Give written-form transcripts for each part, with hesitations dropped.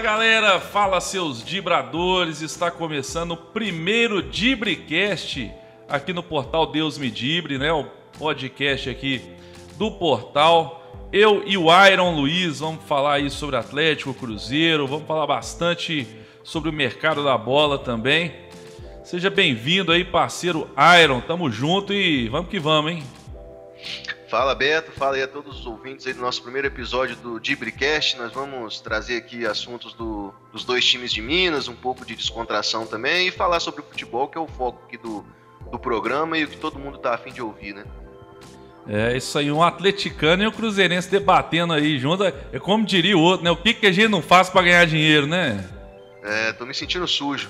galera, fala seus dibradores, está começando o primeiro Dibricast aqui no portal Deus Me Dibre, né? O podcast aqui do portal. Eu e o Iron Luiz vamos falar aí sobre Atlético, Cruzeiro, vamos falar bastante sobre o mercado da bola também. Seja bem-vindo aí, parceiro Iron, tamo junto e vamos que vamos, hein? Fala, Beto, fala aí a todos os ouvintes aí do nosso primeiro episódio do Dibricast. Nós vamos trazer aqui assuntos dos dois times de Minas, um pouco de descontração também e falar sobre o futebol, que é o foco aqui do programa e o que todo mundo tá a fim de ouvir, né? É isso aí, um atleticano e um cruzeirense debatendo aí junto. É como diria o outro, né? O que a gente não faz pra ganhar dinheiro, né? Tô me sentindo sujo.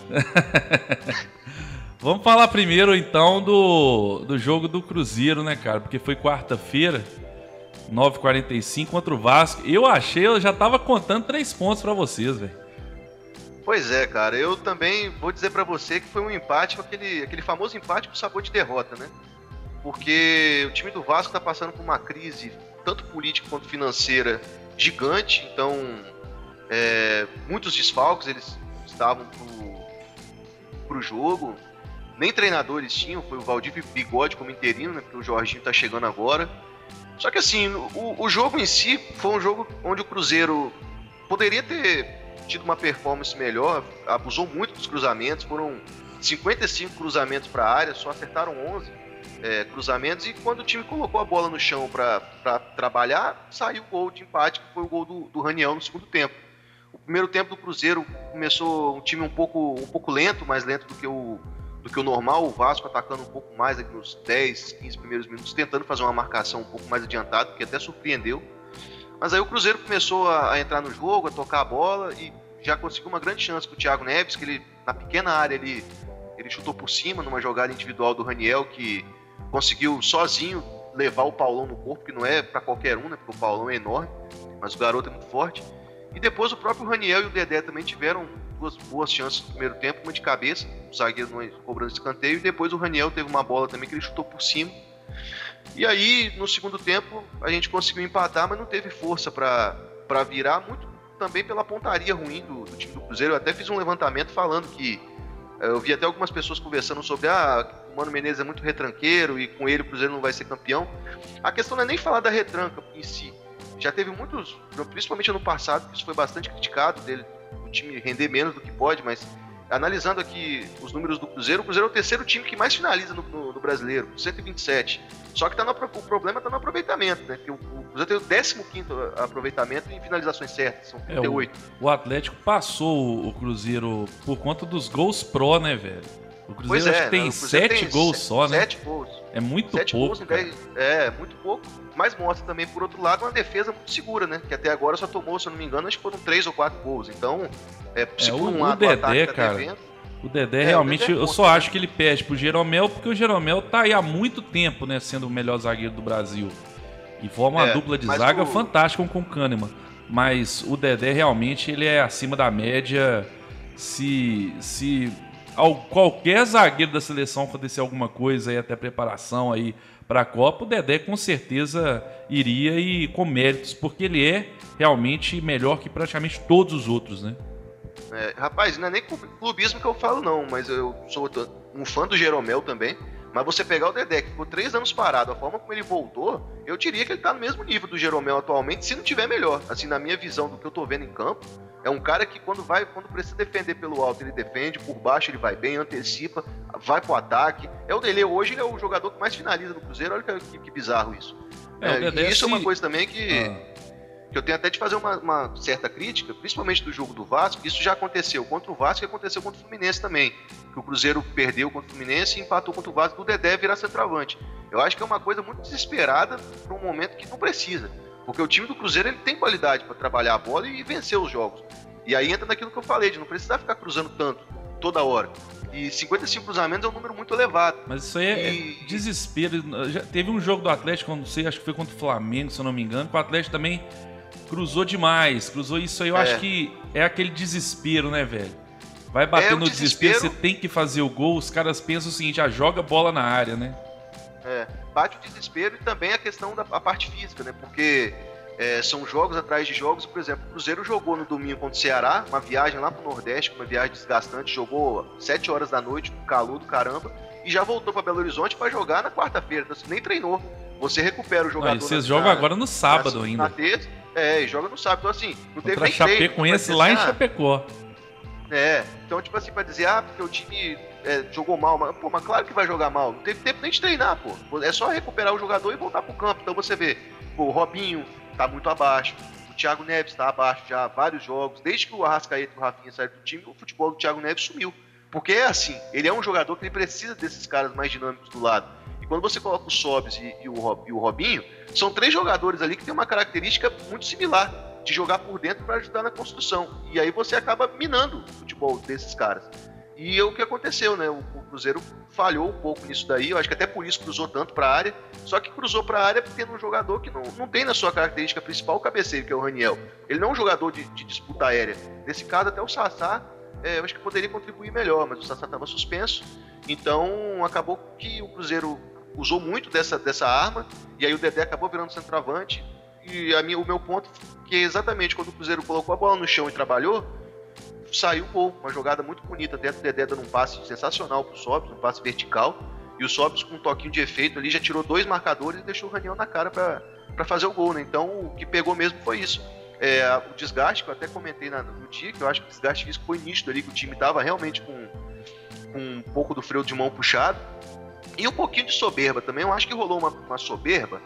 Vamos falar primeiro, então, do jogo do Cruzeiro, né, cara? Porque foi quarta-feira, 9h45 contra o Vasco. Eu já tava contando 3 pontos pra vocês, velho. Pois é, cara. Eu também vou dizer pra você que foi um empate, aquele famoso empate com sabor de derrota, né? Porque o time do Vasco tá passando por uma crise, tanto política quanto financeira, gigante. Então, muitos desfalques, eles estavam pro jogo. Nem treinadores tinham, foi o Valdívia Bigode como interino, né? Porque o Jorginho tá chegando agora. Só que assim, o jogo em si foi um jogo onde o Cruzeiro poderia ter tido uma performance melhor, abusou muito dos cruzamentos, foram 55 cruzamentos para a área, só acertaram 11 cruzamentos, e quando o time colocou a bola no chão para trabalhar, saiu o gol de empate, que foi o gol do Raniel no segundo tempo. O primeiro tempo do Cruzeiro começou um time um pouco lento, mais lento do que o normal, o Vasco atacando um pouco mais aqui nos 10, 15 primeiros minutos, tentando fazer uma marcação um pouco mais adiantada, que até surpreendeu. Mas aí o Cruzeiro começou a entrar no jogo, a tocar a bola e já conseguiu uma grande chance com o Thiago Neves, que ele, na pequena área, ele chutou por cima numa jogada individual do Raniel, que conseguiu sozinho levar o Paulão no corpo, que não é para qualquer um, né, porque o Paulão é enorme, mas o garoto é muito forte. E depois o próprio Raniel e o Dedé também tiveram 2 boas chances no primeiro tempo, uma de cabeça, o zagueiro cobrando escanteio, e depois o Raniel teve uma bola também que ele chutou por cima. E aí, no segundo tempo, a gente conseguiu empatar, mas não teve força para virar, muito também pela pontaria ruim do time do Cruzeiro. Eu até fiz um levantamento falando que eu vi até algumas pessoas conversando sobre o Mano Menezes é muito retranqueiro e com ele o Cruzeiro não vai ser campeão. A questão não é nem falar da retranca em si. Já teve muitos, principalmente ano passado, que isso foi bastante criticado dele, o time render menos do que pode, mas analisando aqui os números do Cruzeiro, o Cruzeiro é o terceiro time que mais finaliza no Brasileiro, 127. Só que o problema está no aproveitamento, né? Porque o Cruzeiro tem o 15º aproveitamento em finalizações certas, são 38. O Atlético passou o Cruzeiro por conta dos gols pró, né, velho? O Cruzeiro acho que tem 7 gols só, né? 7 gols. É muito 7 pouco. Gols em 10, muito pouco. Mas mostra também, por outro lado, uma defesa muito segura, né? Que até agora só tomou, se eu não me engano, acho que foram 3 ou 4 gols. Então, o Dedé, cara. O Dedé realmente, eu só acho que ele perde pro Jeromel, porque o Jeromel tá aí há muito tempo, né, sendo o melhor zagueiro do Brasil. E forma uma dupla de zaga fantástica com o Kahneman. Mas o Dedé realmente ele é acima da média. Se qualquer zagueiro da seleção acontecer alguma coisa aí, até preparação aí para a Copa, o Dedé com certeza iria e com méritos, porque ele é realmente melhor que praticamente todos os outros, né? Rapaz, não é nem clubismo que eu falo não, mas eu sou um fã do Jeromel também. Mas você pegar o Dedé, que ficou 3 anos parado, a forma como ele voltou, eu diria que ele tá no mesmo nível do Jeromel atualmente, se não tiver melhor. Assim, na minha visão do que eu tô vendo em campo, é um cara que quando precisa defender pelo alto, ele defende, por baixo ele vai bem, antecipa, vai pro ataque. O Dedé hoje, ele é o jogador que mais finaliza no Cruzeiro, olha que bizarro isso. E isso é uma coisa também que eu tenho até de fazer uma certa crítica, principalmente do jogo do Vasco. Isso já aconteceu contra o Vasco e aconteceu contra o Fluminense também, que o Cruzeiro perdeu contra o Fluminense e empatou contra o Vasco, do Dedé virar centroavante. Eu acho que é uma coisa muito desesperada para um momento que não precisa, porque o time do Cruzeiro ele tem qualidade para trabalhar a bola e vencer os jogos. E aí entra naquilo que eu falei, de não precisar ficar cruzando tanto, toda hora. E 55 cruzamentos é um número muito elevado. Mas isso aí é desespero. Já teve um jogo do Atlético, não sei, acho que foi contra o Flamengo, se eu não me engano, que o Atlético também cruzou demais, cruzou isso aí, eu acho que é aquele desespero, né, velho? Vai bater no desespero, você tem que fazer o gol, os caras pensam o seguinte, já joga a bola na área, né? Bate o desespero e também a questão da parte física, né? Porque são jogos atrás de jogos. Por exemplo, o Cruzeiro jogou no domingo contra o Ceará, uma viagem lá pro Nordeste, uma viagem desgastante, jogou 7 horas da noite, com calor do caramba, e já voltou para Belo Horizonte para jogar na quarta-feira, então você nem treinou. Você recupera o jogador. E vocês jogam agora no sábado ainda. Na terça, e joga no sábado. Então, assim, não teve nem treino. Chapecoense lá em Chapecó. Então, tipo assim, pra dizer, porque o time jogou mal, mas claro que vai jogar mal. Não teve tempo nem de treinar, pô. É só recuperar o jogador e voltar pro campo. Então você vê, o Robinho tá muito abaixo, o Thiago Neves tá abaixo já há vários jogos. Desde que o Arrascaeta e o Rafinha saíram do time, o futebol do Thiago Neves sumiu. Porque é assim, ele é um jogador que ele precisa desses caras mais dinâmicos do lado. E quando você coloca o Sobis e o Robinho, são 3 jogadores ali que tem uma característica muito similar, de jogar por dentro para ajudar na construção. E aí você acaba minando o futebol desses caras. E é o que aconteceu, né? O Cruzeiro falhou um pouco nisso daí. Eu acho que até por isso cruzou tanto para a área. Só que cruzou para a área tendo um jogador que não tem na sua característica principal o cabeceio, que é o Raniel. Ele não é um jogador de disputa aérea. Nesse caso, até o Sassá, eu acho que poderia contribuir melhor, mas o Sassá estava suspenso. Então, acabou que o Cruzeiro usou muito dessa arma. E aí o Dedé acabou virando centroavante. E o meu ponto, que é exatamente quando o Cruzeiro colocou a bola no chão e trabalhou, saiu o gol, uma jogada muito bonita, até o Dedé dando um passe sensacional pro Sobis, um passe vertical, e o Sobis com um toquinho de efeito ali já tirou 2 marcadores e deixou o Raniel na cara para fazer o gol, né? Então o que pegou mesmo foi isso. O desgaste, que eu até comentei no dia, que eu acho que o desgaste físico foi nítido ali, que o time estava realmente com um pouco do freio de mão puxado. E um pouquinho de soberba também, eu acho que rolou uma soberba,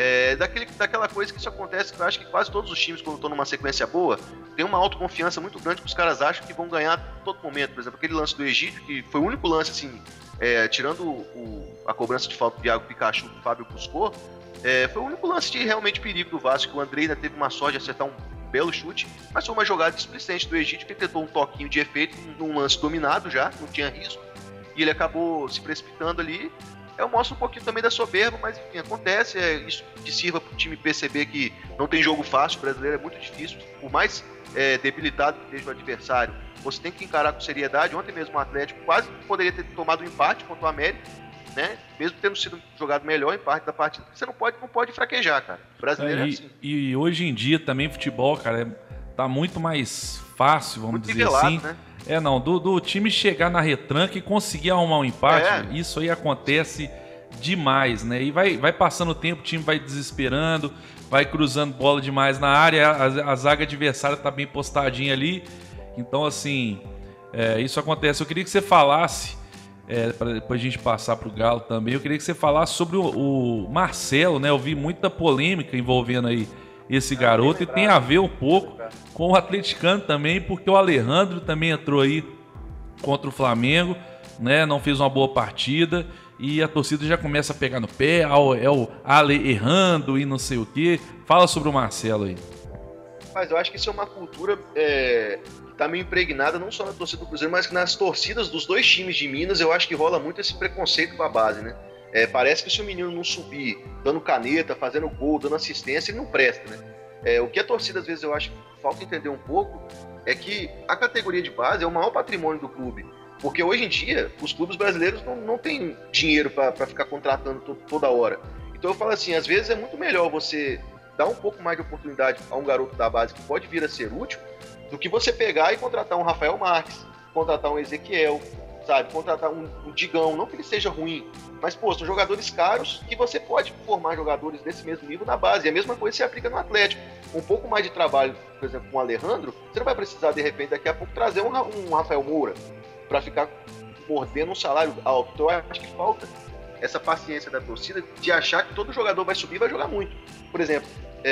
daquela coisa que isso acontece, que eu acho que quase todos os times, quando estão numa sequência boa, tem uma autoconfiança muito grande que os caras acham que vão ganhar a todo momento. Por exemplo, aquele lance do Egídio, que foi o único lance, assim, tirando a cobrança de falta do Iago Pikachu do Fábio Buscou, foi o único lance de realmente perigo do Vasco, que o Andrei ainda teve uma sorte de acertar um belo chute, mas foi uma jogada displicente do Egídio, que tentou um toquinho de efeito num lance dominado já, não tinha risco, e ele acabou se precipitando ali. Eu mostro um pouquinho também da soberba, mas enfim, acontece, isso que sirva para o time perceber que não tem jogo fácil, o brasileiro é muito difícil, por mais debilitado que esteja o adversário, você tem que encarar com seriedade. Ontem mesmo o Atlético quase poderia ter tomado um empate contra o América, né? Mesmo tendo sido jogado melhor em parte da partida, você não pode fraquejar, cara. O brasileiro é assim. E hoje em dia também futebol, cara, tá muito mais fácil, vamos muito dizer nivelado, assim. Né? Do time chegar na retranca e conseguir arrumar um empate, isso aí acontece demais, né? E vai passando o tempo, o time vai desesperando, vai cruzando bola demais na área, a zaga adversária tá bem postadinha ali. Então, assim, isso acontece. Eu queria que você falasse, para depois a gente passar pro Galo também, eu queria que você falasse sobre o Marcelo, né? Eu vi muita polêmica envolvendo aí esse garoto, e tem a ver um pouco com o atleticano também, porque o Alejandro também entrou aí contra o Flamengo, né? Não fez uma boa partida e a torcida já começa a pegar no pé, é o Ale errando e não sei o quê. Fala sobre o Marcelo aí. Mas eu acho que isso é uma cultura que tá meio impregnada não só na torcida do Cruzeiro, mas que nas torcidas dos 2 times de Minas. Eu acho que rola muito esse preconceito com a base, né? Parece que se o menino não subir dando caneta, fazendo gol, dando assistência, ele não presta, né? O que a torcida às vezes eu acho que falta entender um pouco é que a categoria de base é o maior patrimônio do clube, porque hoje em dia os clubes brasileiros não têm dinheiro para ficar contratando toda hora. Então eu falo assim, às vezes é muito melhor você dar um pouco mais de oportunidade a um garoto da base que pode vir a ser útil, do que você pegar e contratar um Rafael Marques, contratar um Ezequiel, sabe, contratar um Digão, não que ele seja ruim, mas, pô, são jogadores caros que você pode formar jogadores desse mesmo nível na base. E a mesma coisa se aplica no Atlético. Um pouco mais de trabalho, por exemplo, com o Alejandro, você não vai precisar, de repente, daqui a pouco, trazer um Rafael Moura para ficar mordendo um salário alto. Então, eu acho que falta essa paciência da torcida de achar que todo jogador vai subir e vai jogar muito. Por exemplo,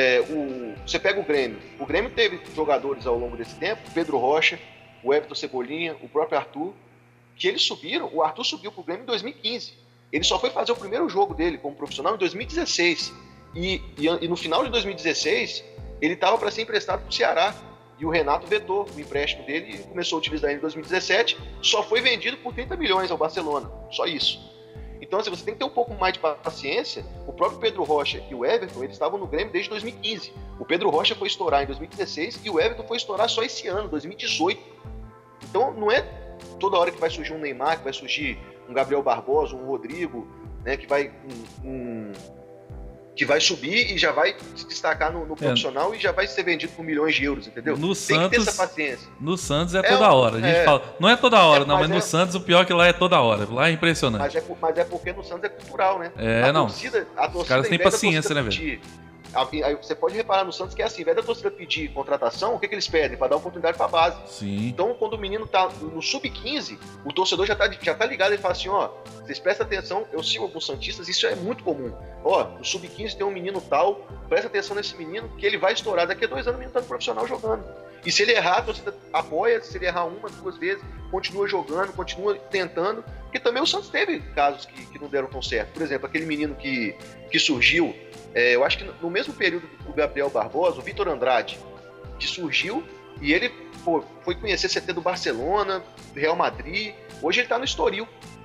você pega o Grêmio. O Grêmio teve jogadores ao longo desse tempo, Pedro Rocha, o Everton Cebolinha, o próprio Arthur, que eles subiram. O Arthur subiu pro Grêmio em 2015. Ele só foi fazer o primeiro jogo dele como profissional em 2016. E no final de 2016, ele estava para ser emprestado para o Ceará. E o Renato vetou o empréstimo dele e começou a utilizar ele em 2017. Só foi vendido por 30 milhões ao Barcelona. Só isso. Então, assim, você tem que ter um pouco mais de paciência. O próprio Pedro Rocha e o Everton, eles estavam no Grêmio desde 2015. O Pedro Rocha foi estourar em 2016 e o Everton foi estourar só esse ano, 2018. Então, não é toda hora que vai surgir um Neymar, que vai surgir um Gabriel Barbosa, um Rodrigo, né, que que vai subir e já vai se destacar no profissional e já vai ser vendido por milhões de euros, entendeu? No Tem Santos, que ter essa paciência. No Santos é toda hora. A gente fala, não é toda hora, não, mas no Santos o pior é que lá é toda hora. Lá é impressionante. Mas é porque no Santos é cultural, né? Os caras têm paciência, né, velho? Aí você pode reparar no Santos que é assim, ao invés da torcida pedir contratação, o que eles pedem? Para dar oportunidade para a base. Sim. Então, quando o menino tá no sub-15, o torcedor já tá ligado, ele fala assim, ó, vocês prestem atenção, eu sigo alguns santistas, isso é muito comum. Ó, no sub-15 tem um menino tal, presta atenção nesse menino, que ele vai estourar, daqui a 2 anos o menino tá no profissional jogando. E se ele errar, a torcida apoia, se ele errar 1, 2 vezes, continua jogando, continua tentando, porque também o Santos teve casos que não deram tão certo. Por exemplo, aquele menino que surgiu, eu acho que no mesmo período do Gabriel Barbosa, o Vitor Andrade, que surgiu e ele foi conhecer CT do Barcelona, Real Madrid, hoje ele tá no Estoril.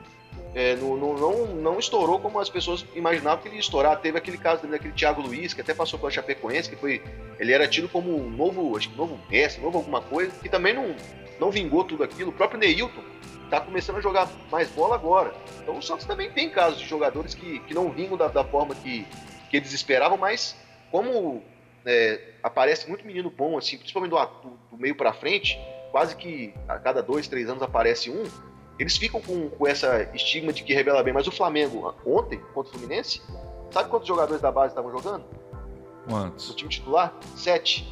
Não estourou como as pessoas imaginavam que ele ia estourar. Teve aquele caso daquele Thiago Luiz, que até passou pela Chapecoense, ele era tido como um novo Messi, novo alguma coisa, que também não vingou tudo aquilo. O próprio Neilton tá começando a jogar mais bola agora. Então o Santos também tem casos de jogadores que não vingam da forma que eles esperavam, mas como aparece muito menino bom, assim, principalmente do meio pra frente, quase que a cada 2, 3 anos aparece um, eles ficam com essa estigma de que revela bem. Mas o Flamengo, ontem, contra o Fluminense, sabe quantos jogadores da base estavam jogando? Quantos? No time titular? 7.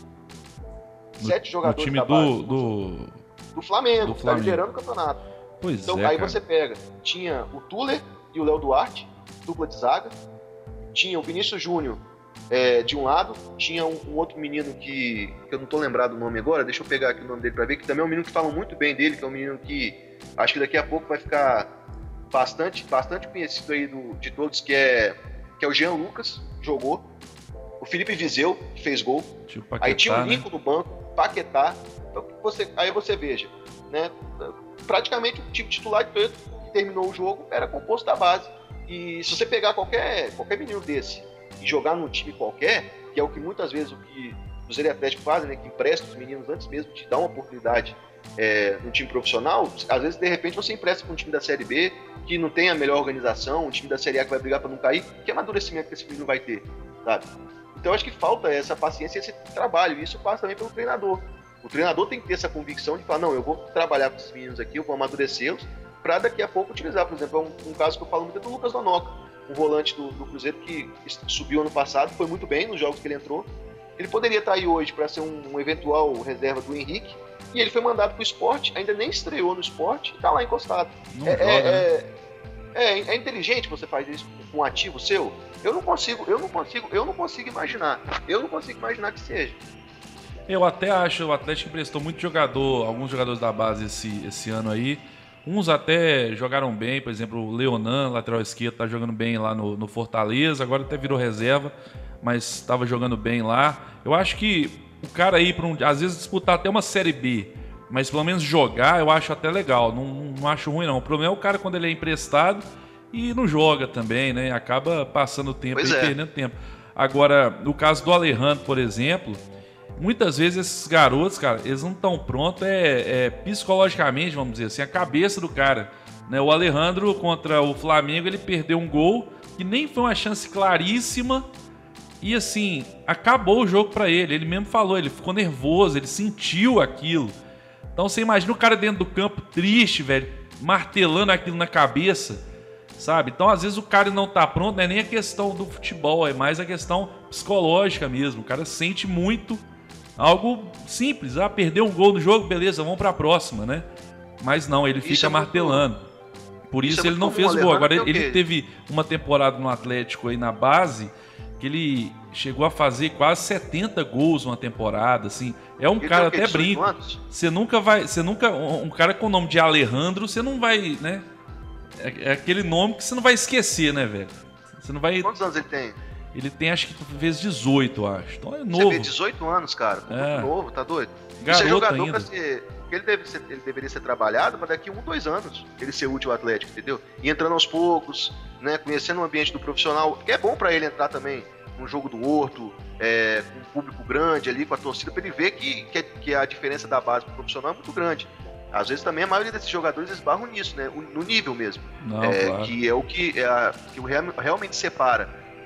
7 jogadores no time da base. Do Flamengo, que tá liderando o campeonato. Pois então, aí cara. Você pega, tinha o Tuller e o Léo Duarte, dupla de zaga, tinha o Vinícius Júnior de um lado, tinha um outro menino que eu não tô lembrado o nome agora, deixa eu pegar aqui o nome dele pra ver, que também é um menino que falam muito bem dele, que é um menino que acho que daqui a pouco vai ficar bastante conhecido aí de todos, que é o Jean Lucas, jogou, o Felipe Viseu, que fez gol, Paquetá, aí tinha o Nico, né? no banco, Paquetá, então aí você veja, né, praticamente o time titular que terminou o jogo era composto da base. E se você pegar qualquer menino desse e jogar num time qualquer, que é o que muitas vezes o Cruzeiro e Atlético fazem, né, que empresta os meninos antes mesmo de dar uma oportunidade no time profissional, às vezes de repente você empresta para um time da Série B que não tem a melhor organização, um time da Série A que vai brigar para não cair, que amadurecimento que esse menino vai ter, sabe? Então eu acho que falta essa paciência, esse trabalho, e isso passa também pelo treinador. O treinador tem que ter essa convicção de falar, não, eu vou trabalhar com esses meninos aqui, eu vou amadurecê-los, para daqui a pouco utilizar. Por exemplo, um caso que eu falo muito é do Lucas Donoca, um volante do Cruzeiro que subiu ano passado, foi muito bem nos jogos que ele entrou. Ele poderia estar aí hoje para ser um eventual reserva do Henrique, e ele foi mandado para o Sport, ainda nem estreou no Sport, e está lá encostado. É inteligente você fazer isso com um ativo seu? Eu não consigo imaginar. Eu não consigo imaginar que seja. Eu até acho, o Atlético emprestou muito jogador, alguns jogadores da base esse ano aí. Uns até jogaram bem, por exemplo, o Leonan, lateral esquerdo, tá jogando bem lá no Fortaleza, agora até virou reserva, mas estava jogando bem lá. Eu acho que o cara aí, às vezes, disputar até uma Série B, mas pelo menos jogar, eu acho até legal, não acho ruim não. O problema é o cara quando ele é emprestado e não joga também, né? Acaba passando tempo e perdendo tempo. Agora, no caso do Alejandro, por exemplo, muitas vezes esses garotos, cara, eles não estão prontos psicologicamente, vamos dizer assim, a cabeça do cara, né? O Alejandro contra o Flamengo, ele perdeu um gol que nem foi uma chance claríssima e assim, acabou o jogo pra ele. Ele mesmo falou, ele ficou nervoso, ele sentiu aquilo. Então você imagina o cara dentro do campo triste, velho, martelando aquilo na cabeça, sabe? Então às vezes o cara não tá pronto, não é nem a questão do futebol, é mais a questão psicológica mesmo. O cara sente muito algo simples, perdeu um gol no jogo, beleza, vamos pra próxima, né? Mas não, ele fica martelando. Por isso ele não fez gol. Agora ele teve uma temporada no Atlético aí na base que ele chegou a fazer quase 70 gols numa temporada, assim. É um cara, até brinco. Você nunca um cara com o nome de Alejandro, você não vai, né? É aquele nome que você não vai esquecer, né, velho? Você não vai. Quantos anos ele tem? Ele tem, acho que vezes 18, eu acho. Então é novo. Você vê 18 anos, cara. Muito novo, tá doido? Garoto jogador ainda. Ele deveria ser trabalhado para daqui 1, 2 anos ele ser útil ao Atlético, entendeu? E entrando aos poucos, né? Conhecendo o ambiente do profissional, que é bom para ele entrar também no jogo do Horto, com um público grande ali, com a torcida, para ele ver que a diferença da base pro profissional é muito grande. Às vezes também a maioria desses jogadores esbarram nisso, né? No nível mesmo. Não, claro. Que é o que realmente separa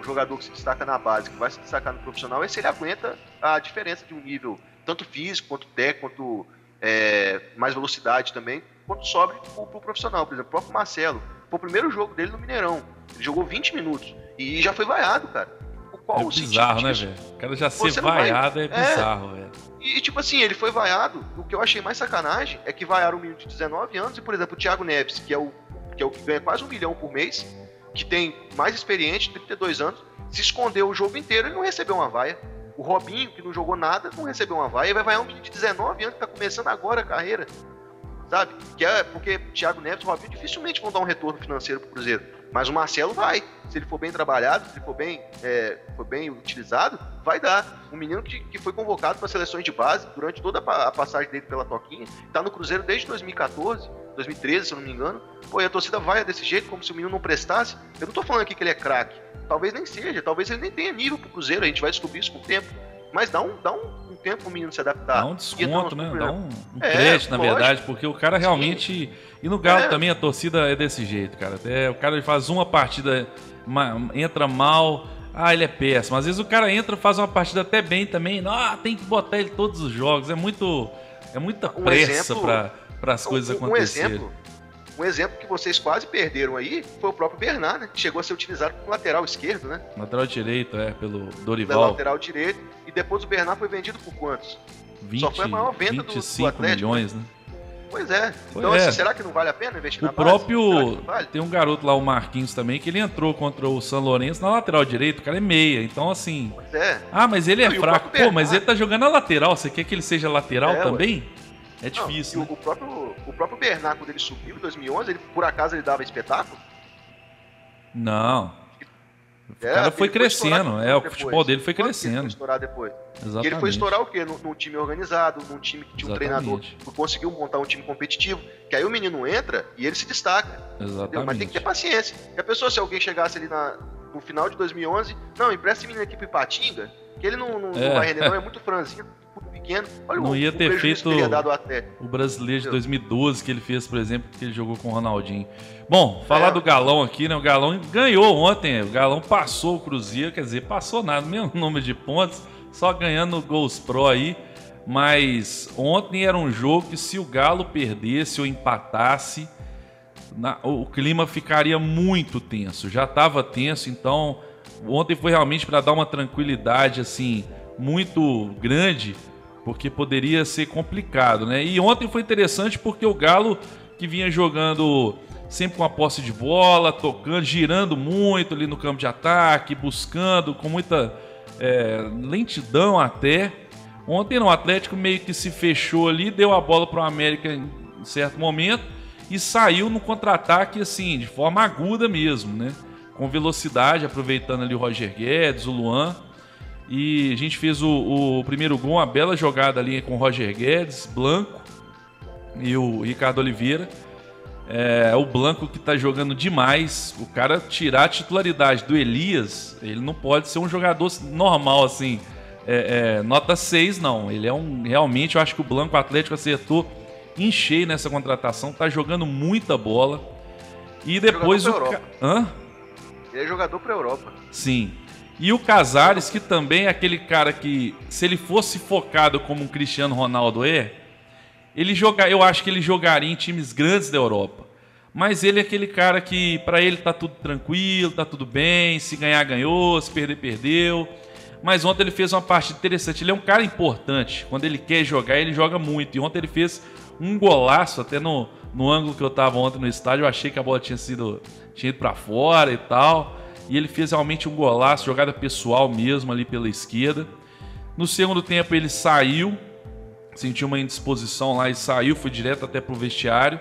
jogador que se destaca na base, que vai se destacar no profissional, é se ele aguenta a diferença de um nível tanto físico, quanto técnico, quanto mais velocidade também, quanto sobre pro profissional. Por exemplo, o próprio Marcelo, foi o primeiro jogo dele no Mineirão, ele jogou 20 minutos e já foi vaiado, cara. Qual o bizarro, né, velho? O cara já ser vaiado é bizarro, velho. E tipo assim, ele foi vaiado, o que eu achei mais sacanagem é que vaiaram um menino de 19 anos e, por exemplo, o Thiago Neves, que é o que ganha quase 1 milhão por mês, que tem mais experiente, 32 anos, se escondeu o jogo inteiro e não recebeu uma vaia. O Robinho, que não jogou nada, não recebeu uma vaia. E vai vaiar um menino de 19 anos que tá começando agora a carreira, sabe? Porque o Thiago Neves e o Robinho dificilmente vão dar um retorno financeiro pro Cruzeiro. Mas o Marcelo vai. Se ele for bem trabalhado, se ele for bem utilizado, vai dar. Um menino que foi convocado para seleções de base durante toda a passagem dele pela Toquinha, tá no Cruzeiro desde 2014, 2013, se eu não me engano. Pô, e a torcida vai desse jeito, como se o menino não prestasse. Eu não tô falando aqui que ele é craque. Talvez nem seja, talvez ele nem tenha nível pro Cruzeiro, a gente vai descobrir isso com o tempo. Mas dá um tempo pro menino se adaptar. Dá um desconto, né? Dá um crédito, na verdade, porque o cara realmente... Sim. E no Galo também a torcida é desse jeito, cara. O cara faz uma partida, entra mal, ele é péssimo. Às vezes o cara entra, faz uma partida até bem também, tem que botar ele todos os jogos. É muita pressa para as coisas acontecerem. Um exemplo que vocês quase perderam aí foi o próprio Bernard, né? Que chegou a ser utilizado como lateral esquerdo, né? Lateral direito, pelo Dorival. Lateral direito. E depois o Bernard foi vendido por quantos? 20, só foi a maior venda 25 do Atlético, milhões, né? Pois é. Então, assim, será que não vale a pena investir na base? O próprio... Vale? Tem um garoto lá, o Marquinhos também, que ele entrou contra o São Lourenço na lateral direito. O cara é meia. Então, assim... Pois é. Mas ele é fraco. Pô, mas ele tá jogando na lateral. Você quer que ele seja lateral também? É difícil, né? O próprio Bernard, quando ele subiu em 2011, por acaso ele dava espetáculo? Não. O cara foi crescendo. O futebol dele foi crescendo. Ele foi estourar depois. Exatamente. E ele foi estourar o quê? Num time organizado, num time que tinha um treinador que conseguiu montar um time competitivo, que aí o menino entra e ele se destaca. Exatamente. Entendeu? Mas tem que ter paciência. E a pessoa, se alguém chegasse ali no final de 2011, empresta esse menino aqui pro Ipatinga, que ele não vai render, não, é muito franzinho, muito pequeno. Olha não ia ter feito o brasileiro de 2012 que ele fez, por exemplo, que ele jogou com o Ronaldinho. Bom, falar do Galão aqui, né? O Galão ganhou ontem, o Galão passou o Cruzeiro, quer dizer, passou nada, mesmo número de pontos, só ganhando gols pro aí. Mas ontem era um jogo que se o Galo perdesse ou empatasse, o clima ficaria muito tenso. Já estava tenso, então ontem foi realmente para dar uma tranquilidade assim muito grande, porque poderia ser complicado, né? E ontem foi interessante porque o Galo, que vinha jogando sempre com a posse de bola, tocando, girando muito ali no campo de ataque, buscando com muita lentidão até. Ontem o Atlético meio que se fechou ali, deu a bola para o América em certo momento e saiu no contra-ataque assim, de forma aguda mesmo, né? Com velocidade, aproveitando ali o Roger Guedes, o Luan. E a gente fez o primeiro gol, uma bela jogada ali com o Roger Guedes, Blanco e o Ricardo Oliveira. O Blanco que tá jogando demais. O cara tirar a titularidade do Elias, ele não pode ser um jogador normal assim, nota 6 não. Ele é realmente, eu acho que o Blanco, o Atlético acertou em cheio nessa contratação, tá jogando muita bola. E depois ele é jogador pra Europa. Sim. E o Casares, que também é aquele cara que, se ele fosse focado como um Cristiano Ronaldo eu acho que ele jogaria em times grandes da Europa. Mas ele é aquele cara que, para ele, tá tudo tranquilo, tá tudo bem, se ganhar, ganhou, se perder, perdeu. Mas ontem ele fez uma partida interessante. Ele é um cara importante. Quando ele quer jogar, ele joga muito. E ontem ele fez um golaço, até no ângulo que eu tava ontem no estádio, eu achei que a bola tinha ido para fora e tal. E ele fez realmente um golaço, jogada pessoal mesmo ali pela esquerda. No segundo tempo ele saiu, sentiu uma indisposição lá e saiu, foi direto até pro vestiário.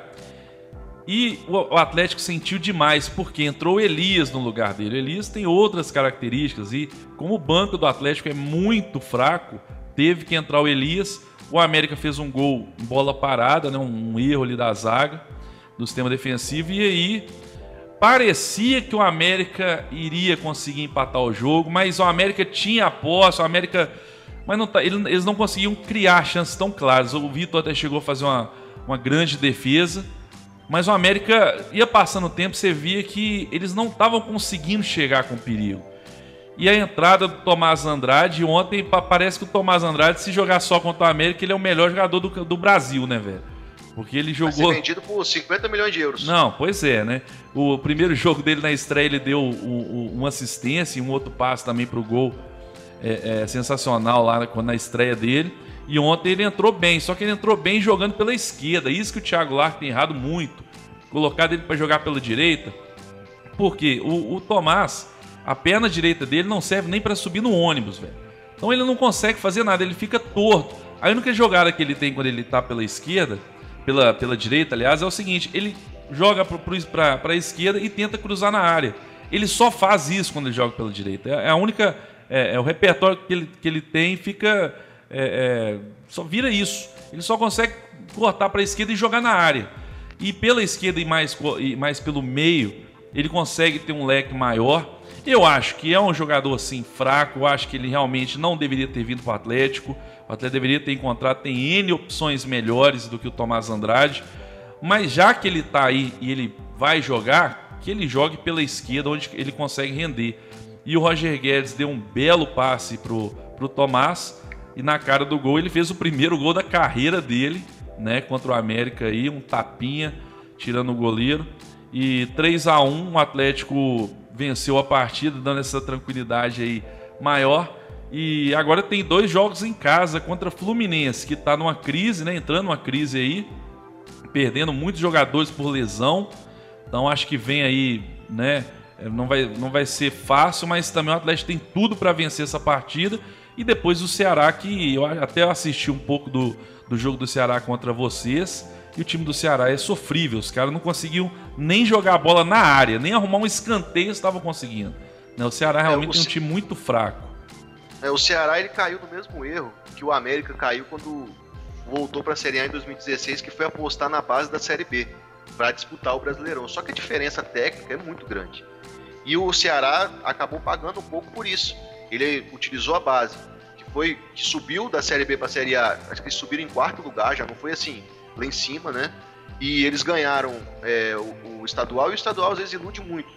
E o Atlético sentiu demais, porque entrou o Elias no lugar dele. O Elias tem outras características e como o banco do Atlético é muito fraco, teve que entrar o Elias. O América fez um gol em bola parada, né? Um erro ali da zaga, do sistema defensivo, e aí parecia que o América iria conseguir empatar o jogo, mas o América tinha a posse, mas eles não conseguiam criar chances tão claras. O Vitor até chegou a fazer uma grande defesa, mas o América ia passando o tempo, você via que eles não estavam conseguindo chegar com perigo. e a entrada do Tomás Andrade. Ontem parece que o Tomás Andrade, se jogar só contra o América, ele é o melhor jogador do Brasil, né, velho? Porque ele jogou... Vai ser vendido por 50 milhões de euros. Não, pois é, né? O primeiro jogo dele na estreia, ele deu uma assistência e um outro passe também pro gol. Sensacional lá na estreia dele. E ontem ele entrou bem, só que ele entrou bem jogando pela esquerda. Isso que o Thiago Largue tem errado muito. Colocado ele para jogar pela direita. Porque o Tomás, a perna direita dele não serve nem para subir no ônibus, velho. Então ele não consegue fazer nada, ele fica torto. A única jogada que ele tem quando ele tá pela esquerda, pela direita, aliás, é o seguinte: ele joga para a esquerda e tenta cruzar na área. Ele só faz isso quando ele joga pela direita. É a única... o repertório que ele tem fica... só vira isso. Ele só consegue cortar para a esquerda e jogar na área. E pela esquerda e mais pelo meio, ele consegue ter um leque maior. Eu acho que é um jogador assim fraco. Eu acho que ele realmente não deveria ter vindo para o Atlético. O Atlético deveria ter encontrado, tem N opções melhores do que o Tomás Andrade. Mas já que ele está aí e ele vai jogar, que ele jogue pela esquerda, onde ele consegue render. E o Roger Guedes deu um belo passe pro Tomás. E na cara do gol, ele fez o primeiro gol da carreira dele, né? Contra o América aí, um tapinha, tirando o goleiro. E 3-1, o Atlético venceu a partida, dando essa tranquilidade aí maior. E agora tem 2 jogos em casa contra Fluminense, que está numa crise, né? Entrando numa crise aí, perdendo muitos jogadores por lesão. Então acho que vem aí, né? Não vai ser fácil, mas também o Atlético tem tudo para vencer essa partida. E depois o Ceará, que eu até assisti um pouco do jogo do Ceará contra vocês. E o time do Ceará é sofrível. Os caras não conseguiam nem jogar a bola na área, nem arrumar um escanteio estavam conseguindo. O Ceará realmente tem um time muito fraco. O Ceará ele caiu no mesmo erro que o América caiu quando voltou para a Série A em 2016, que foi apostar na base da Série B para disputar o Brasileirão. Só que a diferença técnica é muito grande. E o Ceará acabou pagando um pouco por isso. Ele utilizou a base, que subiu da Série B para a Série A. Acho que eles subiram em 4º lugar, já não foi assim, lá em cima, né? E eles ganharam o estadual, e o estadual às vezes ilude muito.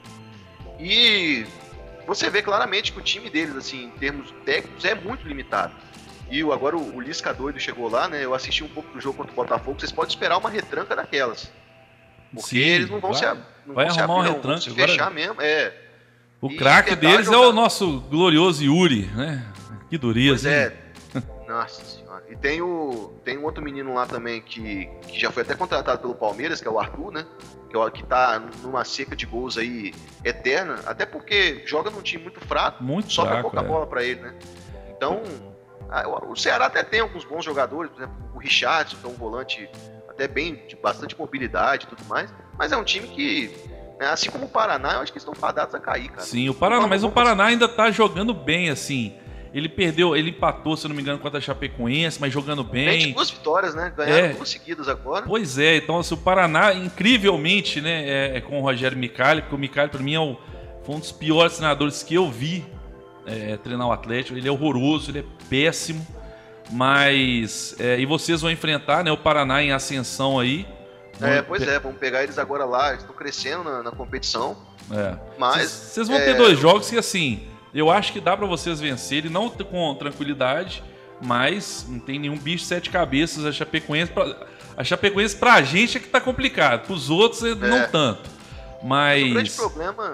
E você vê claramente que o time deles, assim, em termos técnicos, é muito limitado. E agora o Lisca doido chegou lá, né? Eu assisti um pouco do jogo contra o Botafogo. Vocês podem esperar uma retranca daquelas. Porque sim, eles não vão se abrir, arrumar uma retranca, vão se fechar agora... mesmo. O craque deles é o nosso glorioso Yuri, né? Que dureza. Pois Nossa senhora. E tem um outro menino lá também que já foi até contratado pelo Palmeiras, que é o Arthur, né? Que tá numa seca de gols aí eterna, até porque joga num time muito fraco, sobra pouca bola pra ele, né? Então, o Ceará até tem alguns bons jogadores, por exemplo, o Richardson, que é um volante até de bastante mobilidade e tudo mais, mas é um time que, assim como o Paraná, eu acho que estão fadados a cair, cara. Sim, o Paraná ainda tá jogando bem, assim. Ele empatou, se eu não me engano, contra a Chapecoense, mas jogando bem. Tem de 2 vitórias, né? Ganharam 2 seguidas agora. Pois é, então assim, o Paraná, incrivelmente, né, é com o Rogério Micali, porque o Micali, pra mim, foi um dos piores treinadores que eu vi treinar o Atlético. Ele é horroroso, ele é péssimo, mas... e vocês vão enfrentar, né, o Paraná em ascensão aí. Vamos pegar eles agora lá, eles estão crescendo na competição. Mas... Vocês vão ter 2 jogos que, assim... Eu acho que dá pra vocês vencerem, não com tranquilidade, mas não tem nenhum bicho de 7 cabeças. A Chapecoense pra gente é que tá complicado, pros outros não tanto. Mas... O grande problema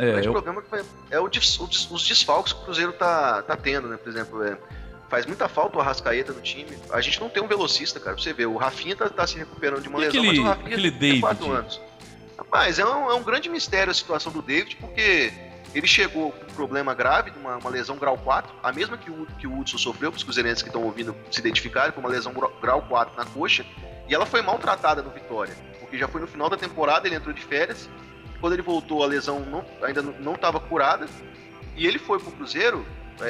é os desfalques que o Cruzeiro tá tendo, né? Por exemplo, faz muita falta o Arrascaeta no time. A gente não tem um velocista, cara. Pra você ver, o Rafinha tá se recuperando de uma lesão, mas o Rafinha tem 4 anos. Rapaz, é um grande mistério a situação do David, porque... Ele chegou com um problema grave, uma lesão grau 4, a mesma que o Hudson sofreu, para os cruzeirenses que estão ouvindo se identificarem, com uma lesão grau 4 na coxa, e ela foi maltratada no Vitória, porque já foi no final da temporada, ele entrou de férias, quando ele voltou a lesão ainda não estava curada, e ele foi para o Cruzeiro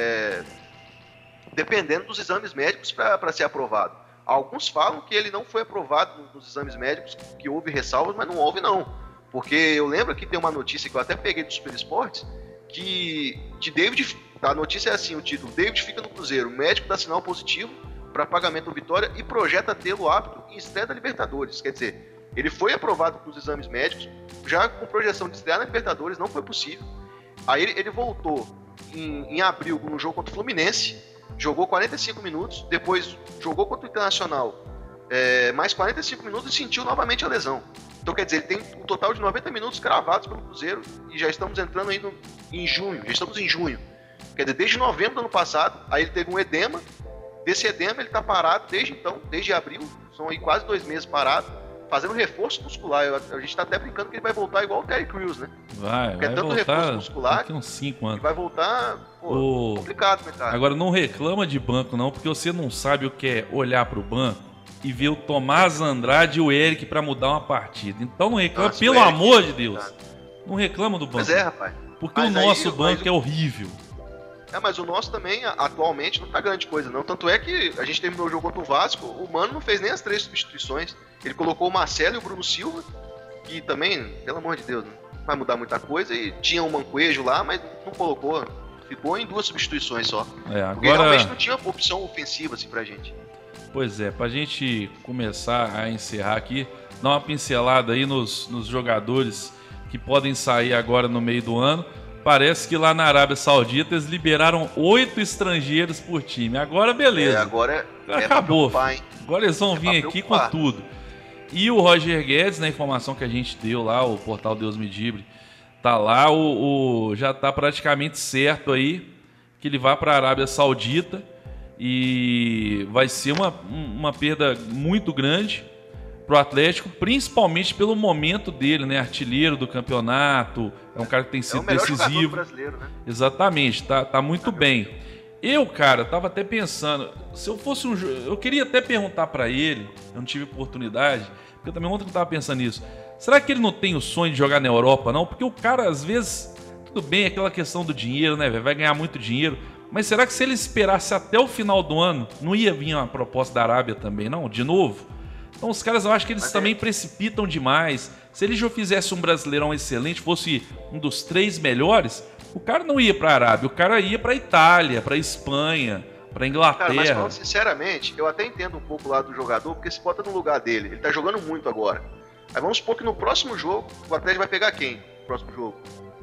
dependendo dos exames médicos para ser aprovado. Alguns falam que ele não foi aprovado nos exames médicos, que houve ressalvas, mas não houve não. Porque eu lembro que tem uma notícia que eu até peguei do Super Esportes, que de David, a notícia é assim, o título: David fica no Cruzeiro, o médico dá sinal positivo para pagamento do Vitória e projeta tê-lo apto em estreia da Libertadores. Quer dizer, ele foi aprovado para os exames médicos, já com projeção de estreia na Libertadores, não foi possível. Aí ele voltou em abril no jogo contra o Fluminense, jogou 45 minutos, depois jogou contra o Internacional mais 45 minutos e sentiu novamente a lesão. Então, quer dizer, ele tem um total de 90 minutos cravados pelo Cruzeiro e já estamos entrando aí em junho, já estamos em junho. Quer dizer, desde novembro do ano passado, aí ele teve um edema, desse edema ele está parado desde então, desde abril, são aí quase 2 meses parado, fazendo reforço muscular. A gente está até brincando que ele vai voltar igual o Terry Crews, né? Vai tanto voltar reforço muscular daqui uns 5 anos. Vai voltar, complicado, né, cara? Agora, não reclama de banco não, porque você não sabe o que é olhar pro banco e ver o Tomás Andrade e o Eric para mudar uma partida. Então não reclama, pelo amor de Deus. Não reclama do banco. Pois é, rapaz. Porque o nosso banco é horrível. Mas o nosso também, atualmente, não tá grande coisa, não. Tanto é que a gente terminou o jogo contra o Vasco, o Mano não fez nem as 3 substituições. Ele colocou o Marcelo e o Bruno Silva, que também, pelo amor de Deus, não vai mudar muita coisa. E tinha um Mancoejo lá, mas não colocou. Ficou em 2 substituições só. Porque realmente não tinha opção ofensiva assim pra gente. Pois é, pra gente começar a encerrar aqui, dar uma pincelada aí nos jogadores que podem sair agora no meio do ano. Parece que lá na Arábia Saudita eles liberaram 8 estrangeiros por time. Agora beleza. Agora acabou. Agora eles vão vir aqui com tudo. E o Roger Guedes, na informação que a gente deu lá, o portal Deus Me Livre, tá lá, já tá praticamente certo aí que ele vai para a Arábia Saudita e vai ser uma perda muito grande pro Atlético, principalmente pelo momento dele, né? Artilheiro do campeonato, é um cara que tem sido decisivo. Brasileiro, né? Exatamente, tá muito bem. Cara, tava até pensando, se eu fosse eu queria até perguntar para ele, eu não tive oportunidade, porque também ontem eu tava pensando nisso. Será que ele não tem o sonho de jogar na Europa, não? Porque o cara, às vezes, tudo bem, aquela questão do dinheiro, né, velho? Vai ganhar muito dinheiro. Mas será que se ele esperasse até o final do ano, não ia vir uma proposta da Arábia também, não? De novo? Então os caras, eu acho que eles também precipitam demais. Se ele já fizesse um Brasileirão excelente, fosse um dos 3 melhores, o cara não ia pra Arábia, o cara ia pra Itália, pra Espanha, pra Inglaterra. Cara, mas falando sinceramente, eu até entendo um pouco lá do jogador, porque se bota no lugar dele, ele tá jogando muito agora. Aí vamos supor que no próximo jogo, o Atlético vai pegar quem? No próximo jogo?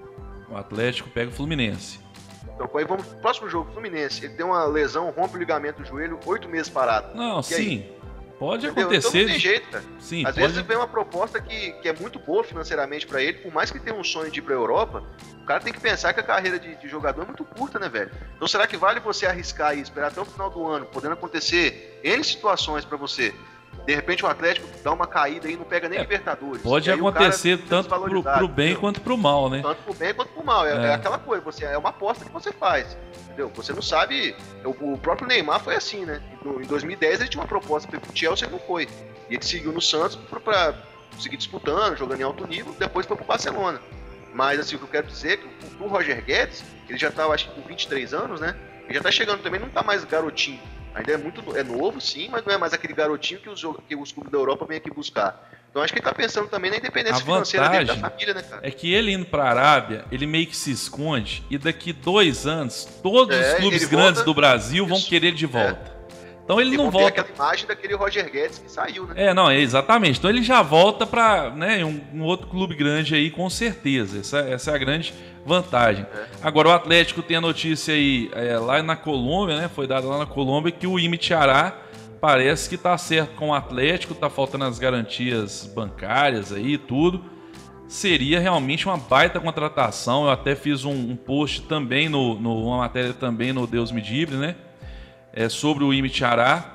O Atlético pega o Fluminense. Então, aí vamos pro próximo jogo, Fluminense. Ele tem uma lesão, rompe o ligamento do joelho, 8 meses parado. Não, e sim. Aí? Pode Entendeu? acontecer. Então não tem jeito, cara. Sim, Às vezes vem uma proposta que é muito boa financeiramente pra ele, por mais que ele tenha um sonho de ir pra Europa, o cara tem que pensar que a carreira de jogador é muito curta, né, velho? Então será que vale você arriscar e esperar até o final do ano, podendo acontecer N situações pra você? De repente o Atlético dá uma caída e não pega nem Libertadores. Pode acontecer tanto pro bem quanto pro mal, né? Tanto pro bem quanto pro mal. É aquela coisa, é uma aposta que você faz. Entendeu? Você não sabe. O próprio Neymar foi assim, né? Em 2010 ele tinha uma proposta para o Chelsea e não foi. E ele seguiu no Santos para seguir disputando, jogando em alto nível, depois foi pro Barcelona. Mas assim, o que eu quero dizer é que o Roger Guedes, ele já tá, acho que com 23 anos, né? Ele já tá chegando também, não tá mais garotinho. Ainda é novo, sim, mas não é mais aquele garotinho que os clubes da Europa vêm aqui buscar. Então acho que ele tá pensando também na independência financeira dele, da família, né, cara? É que ele indo pra Arábia, ele meio que se esconde e daqui 2 anos, todos os clubes grandes do Brasil vão querer ele de volta. Então ele não volta. Aquela imagem daquele Roger Guedes que saiu, né? Exatamente. Então ele já volta pra, né, um outro clube grande aí, com certeza. Essa é a grande vantagem. Agora o Atlético tem a notícia aí lá na Colômbia, né? Foi dada lá na Colômbia que o Imi Tiará parece que tá certo com o Atlético, tá faltando as garantias bancárias aí e tudo. Seria realmente uma baita contratação. Eu até fiz um post também, uma matéria também no Deus Me Livre, né? Sobre o Imi Tiará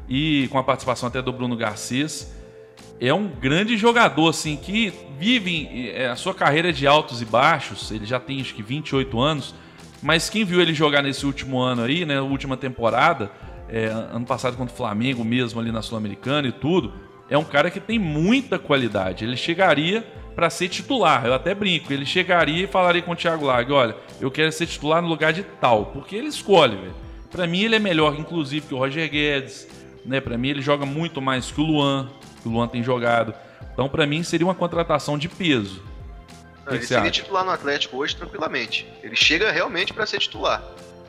e com a participação até do Bruno Garcês. É um grande jogador, assim, que vive a sua carreira de altos e baixos. Ele já tem, acho que, 28 anos. Mas quem viu ele jogar nesse último ano aí, né, última temporada, ano passado contra o Flamengo mesmo, ali na Sul-Americana e tudo, é um cara que tem muita qualidade. Ele chegaria para ser titular, eu até brinco, ele chegaria e falaria com o Thiago Largue: olha, eu quero ser titular no lugar de tal, porque ele escolhe, velho. Pra mim ele é melhor, inclusive, que o Roger Guedes, né? Pra mim ele joga muito mais que o Luan tem jogado. Então pra mim seria uma contratação de peso. Ele seria titular no Atlético hoje tranquilamente. Ele chega realmente para ser titular.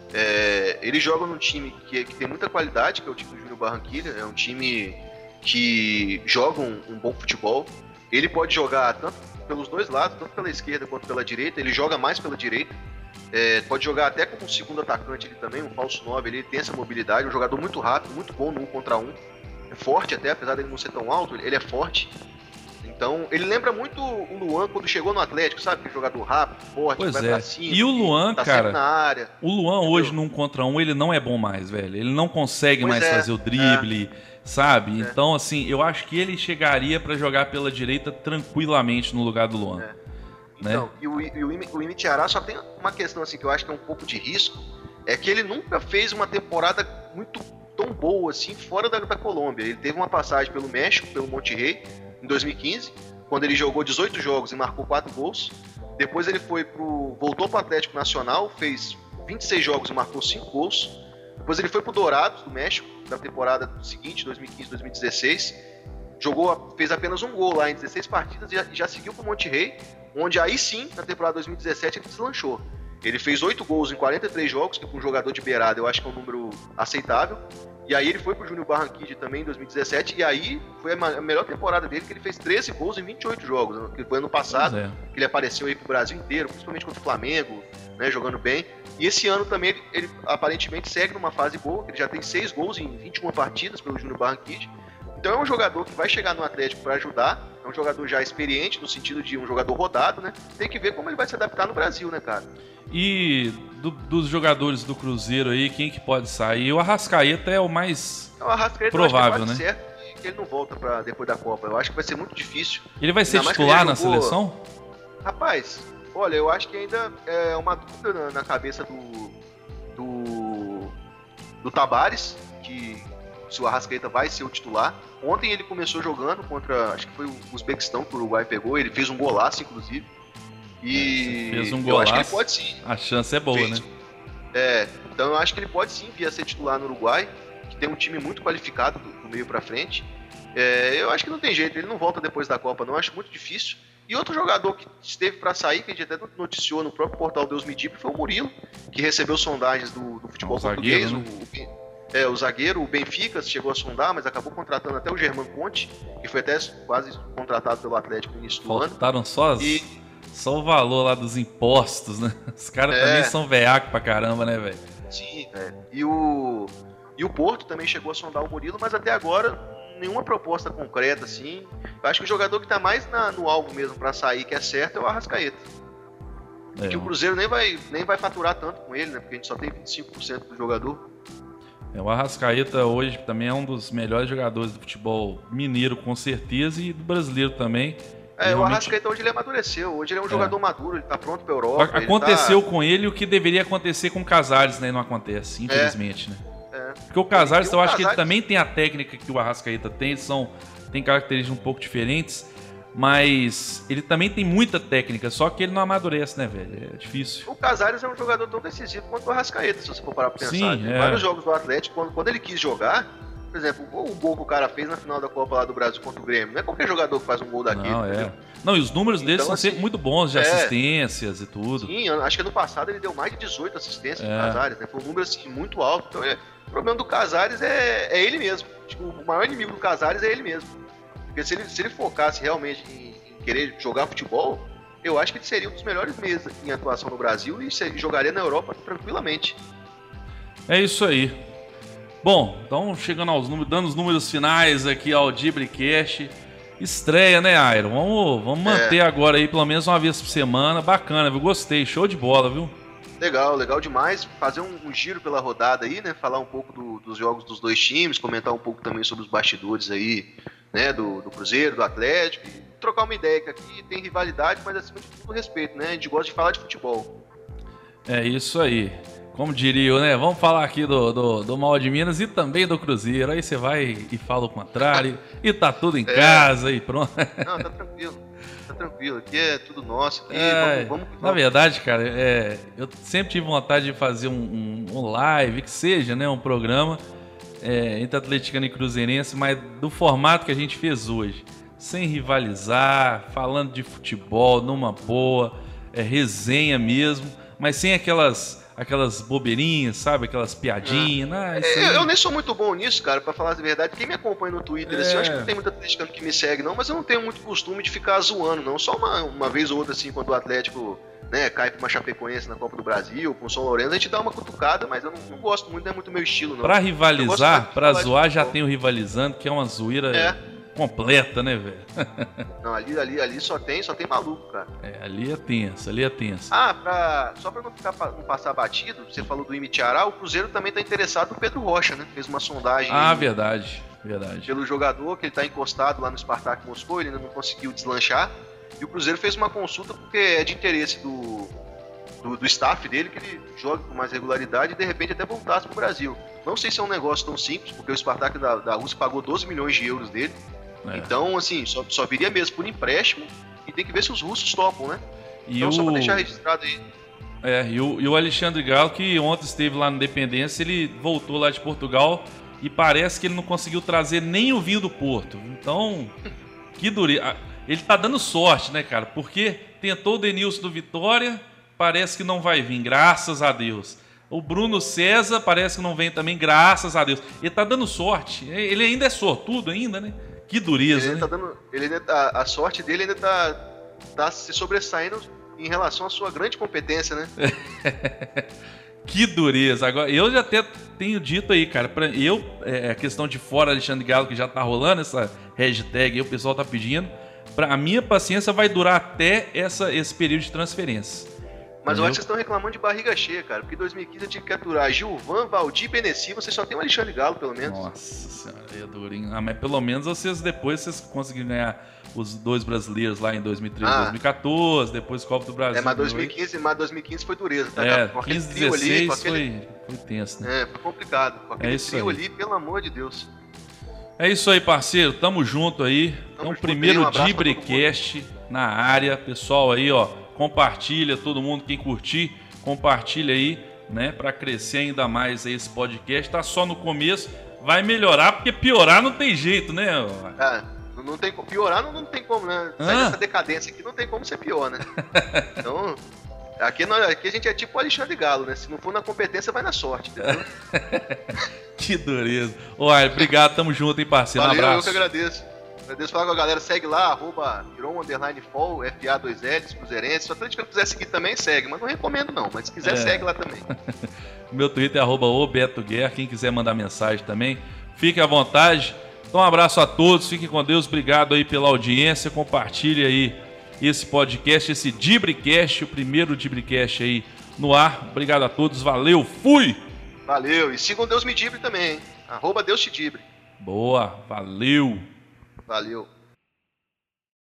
Ele joga num time que tem muita qualidade, que é o time do Júnior Barranquilla. É um time que joga um bom futebol. Ele pode jogar tanto pelos dois lados, tanto pela esquerda quanto pela direita. Ele joga mais pela direita. Pode jogar até como um segundo atacante ele também, um falso 9, ele tem essa mobilidade, um jogador muito rápido, muito bom no 1 contra 1. É forte até, apesar dele não ser tão alto, ele é forte. Então, ele lembra muito o Luan quando chegou no Atlético, sabe? Que jogador rápido, forte, pois vai pra cima. E o Luan, tá cara, na área, o Luan hoje no 1 contra 1, ele não é bom mais, velho. Ele não consegue mais fazer o drible, sabe? Então, assim, eu acho que ele chegaria pra jogar pela direita tranquilamente no lugar do Luan. Então, e o Imitiará só tem uma questão assim que eu acho que é um pouco de risco, é que ele nunca fez uma temporada muito tão boa assim fora da Colômbia. Ele teve uma passagem pelo México, pelo Monterrey, em 2015, quando ele jogou 18 jogos e marcou 4 gols. Depois ele voltou para o Atlético Nacional, fez 26 jogos e marcou 5 gols. Depois ele foi para o Dorados, do México, na temporada seguinte, 2015-2016. Fez apenas um gol lá em 16 partidas e já seguiu para o Monterrey, onde aí sim, na temporada 2017, ele deslanchou. Ele fez 8 gols em 43 jogos, que para um jogador de beirada eu acho que é um número aceitável. E aí ele foi pro Júnior Barranquilla também em 2017, e aí foi a melhor temporada dele, que ele fez 13 gols em 28 jogos, que foi ano passado, que ele apareceu aí pro Brasil inteiro, principalmente contra o Flamengo, né, jogando bem. E esse ano também ele aparentemente segue numa fase boa, ele já tem 6 gols em 21 partidas pelo Júnior Barranquilla. Então é um jogador que vai chegar no Atlético para ajudar, é um jogador já experiente, no sentido de um jogador rodado, né? Tem que ver como ele vai se adaptar no Brasil, né, cara? E dos jogadores do Cruzeiro aí, quem que pode sair? O Arrascaeta é o mais provável, né? Certo que ele não volta para depois da Copa. Eu acho que vai ser muito difícil. Ele vai ser titular na seleção? Rapaz, olha, eu acho que ainda é uma dúvida na cabeça do Tabárez, que se o Arrascaeta vai ser o titular. Ontem ele começou jogando contra, acho que foi o Uzbequistão que o Uruguai pegou, ele fez um golaço, inclusive. E fez um golaço, eu acho que ele pode sim. A chance é boa, né? Então eu acho que ele pode sim vir a ser titular no Uruguai, que tem um time muito qualificado do meio pra frente. Eu acho que não tem jeito, ele não volta depois da Copa, não, eu acho muito difícil. E outro jogador que esteve para sair, que a gente até noticiou no próprio portal Deus Me Livre, foi o Murilo, que recebeu sondagens do futebol português. Zagueiro, né? O zagueiro, o Benfica chegou a sondar, mas acabou contratando até o Germán Conte, que foi até quase contratado pelo Atlético no início do ano. Faltaram só o valor lá dos impostos, né? Os caras também são veaco pra caramba, né, velho? Sim, velho. E o Porto também chegou a sondar o Murilo, mas até agora nenhuma proposta concreta, assim. Eu acho que o jogador que tá mais no alvo mesmo pra sair, que é certo, é o Arrascaeta. Que o Cruzeiro nem vai faturar tanto com ele, né? Porque a gente só tem 25% do jogador. O Arrascaeta hoje também é um dos melhores jogadores do futebol mineiro, com certeza, e do brasileiro também. O Arrascaeta hoje ele amadureceu, hoje ele é um jogador maduro, ele tá pronto pra Europa. Aconteceu com ele o que deveria acontecer com o Casares, né? Não acontece, infelizmente, né? Porque o Casares, eu acho que ele também tem a técnica que o Arrascaeta tem, tem características um pouco diferentes, mas ele também tem muita técnica, só que ele não amadurece, né, velho? É difícil. O Casares é um jogador tão decisivo quanto o Arrascaeta, se você for parar pra pensar. Sim, vários jogos do Atlético, quando ele quis jogar, por exemplo, o gol que o cara fez na final da Copa lá do Brasil contra o Grêmio, não é qualquer jogador que faz um gol daquele. Não, e os números dele são sempre muito bons, de assistências e tudo. Sim, acho que ano passado ele deu mais de 18 assistências pro Casares, né? Foi um número assim, muito alto. Então, o problema do Casares é ele mesmo. Acho que o maior inimigo do Casares é ele mesmo. Porque se ele focasse realmente em querer jogar futebol, eu acho que ele seria um dos melhores meias em atuação no Brasil e jogaria na Europa tranquilamente. É isso aí. Bom, então chegando aos números, dando os números finais aqui ao Dibricast. Estreia, né, Iron? Vamos manter agora aí pelo menos uma vez por semana. Bacana, viu? Gostei, show de bola, viu? Legal demais. Fazer um giro pela rodada aí, né? Falar um pouco dos jogos dos dois times, comentar um pouco também sobre os bastidores aí, né? Do Cruzeiro, do Atlético. E trocar uma ideia, que aqui tem rivalidade, mas acima de tudo respeito, né? A gente gosta de falar de futebol. É isso aí. Como diria eu, né? Vamos falar aqui do Mal de Minas e também do Cruzeiro. Aí você vai e fala o contrário. E tá tudo em casa e pronto. Não, tá tranquilo. Aqui é tudo nosso. Aqui, vamos. Na verdade, cara, eu sempre tive vontade de fazer um live, que seja, né? Um programa entre atleticano e cruzeirense, mas do formato que a gente fez hoje. Sem rivalizar, falando de futebol, numa boa, resenha mesmo, mas sem aquelas bobeirinhas, sabe? Aquelas piadinhas. Eu nem sou muito bom nisso, cara, pra falar a verdade. Quem me acompanha no Twitter, assim, eu acho que não tem muito atleticano que me segue, não, mas eu não tenho muito costume de ficar zoando, não. Só uma vez ou outra, assim, quando o Atlético né, cai pra uma Chapecoense na Copa do Brasil, com o São Lourenço, a gente dá uma cutucada, mas eu não gosto muito, não é muito meu estilo, não. Pra rivalizar, pra zoar, já tem o Rivalizando, que é uma zoeira completa, né, velho? Não, ali só tem maluco, cara. Ali é tenso, ali é tenso. Só pra não passar batido, você falou do Imitiará, o Cruzeiro também tá interessado no Pedro Rocha, né? Fez uma sondagem verdade. Pelo jogador, que ele tá encostado lá no Spartak Moscou, ele ainda não conseguiu deslanchar. E o Cruzeiro fez uma consulta porque é de interesse do staff dele que ele jogue com mais regularidade e de repente até voltasse pro Brasil. Não sei se é um negócio tão simples, porque o Spartak da Rússia pagou 12 milhões de euros dele. Então, assim, só viria mesmo por empréstimo e tem que ver se os russos topam, né? Então, só pra deixar registrado aí. E o Alexandre Galo, que ontem esteve lá na Independência, ele voltou lá de Portugal e parece que ele não conseguiu trazer nem o vinho do Porto. Então, que dureza. Ele tá dando sorte, né, cara? Porque tentou o Denilson do Vitória, parece que não vai vir, graças a Deus. O Bruno César parece que não vem também, graças a Deus. Ele tá dando sorte. Ele ainda é sortudo ainda, né? Que dureza, né? A sorte dele ainda tá se sobressaindo em relação à sua grande competência, né? Que dureza. Agora, eu já até tenho dito aí, cara, a questão de fora Alexandre Galo, que já tá rolando essa hashtag aí, o pessoal tá pedindo, a minha paciência vai durar até esse período de transferência. Mas eu acho que vocês estão reclamando de barriga cheia, cara, porque em 2015 eu tive que aturar Gilvan, Valdir e Beneci, você só tem o Alexandre Galo, pelo menos. Nossa senhora, é durinho. Mas pelo menos vocês conseguiram ganhar os 2 brasileiros lá em 2013 e 2014, depois Copa do Brasil. Mas 2015 foi dureza, tá? 15-16 foi tenso, né? Foi complicado. Com aquele trio ali, pelo amor de Deus. É isso aí, parceiro. Tamo junto aí. Então, primeiro Dibricast na área. Pessoal aí, ó, compartilha, todo mundo, quem curtir, compartilha aí, né, pra crescer ainda mais aí esse podcast. Tá só no começo, vai melhorar, porque piorar não tem jeito, né? Não tem como. Piorar não tem como, né? Sair dessa decadência aqui não tem como ser pior, né? Então, aqui a gente é tipo o Alexandre Galo, né? Se não for na competência, vai na sorte, entendeu? Que dureza. Olha, obrigado, tamo junto, hein, parceiro. Valeu, um abraço. Eu que agradeço. Agradeço falar com a galera, segue lá, @Iron_Fall, FA2L, Cruzeirense. Se o Atlético quiser seguir também, segue, mas não recomendo não, mas se quiser, segue lá também. O meu Twitter é @OBetoGuerra, quem quiser mandar mensagem também, fique à vontade. Então, um abraço a todos, fiquem com Deus, obrigado aí pela audiência, compartilhe aí esse podcast, esse Dibricast, o primeiro Dibricast aí no ar. Obrigado a todos, valeu, fui! Valeu, e sigam Deus Me Dibre também, hein? @DeusTeDibre. Boa, valeu! Valeu.